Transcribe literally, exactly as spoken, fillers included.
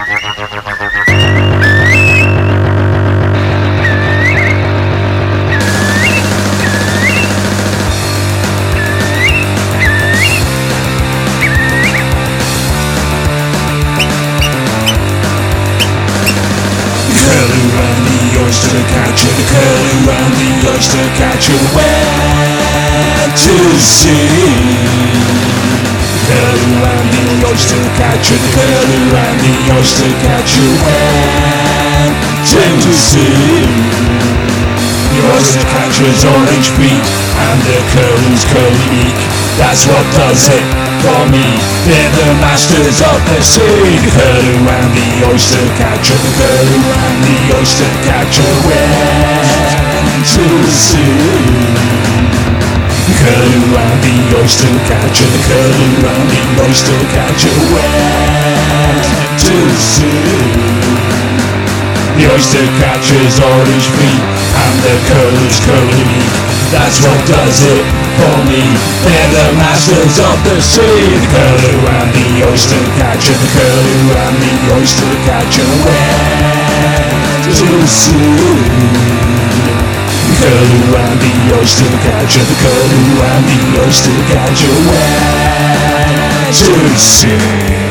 Oyster catcher, the curlew and the oyster catcher went to sea. The curlew and the oyster catcher, the curlew and the oyster catcher went to sea. The oyster catcher's orange beak and the curlew's curly beak, that's what does it for me. They're the masters of the sea. The curlew and the oyster catcher, the curlew and the oyster catcher went to sea. The curlew and the oyster catcher, the curlew and the oyster catcher went to sea. The oyster catcher's orange feet and the curlew's curly beak, that's what does it for me. They're the masters of the sea. The curlew and the oyster catcher, the curlew and the oyster catcher went to sea. The curlew and the oyster catcher, the curlew and the oyster catcher went to sea.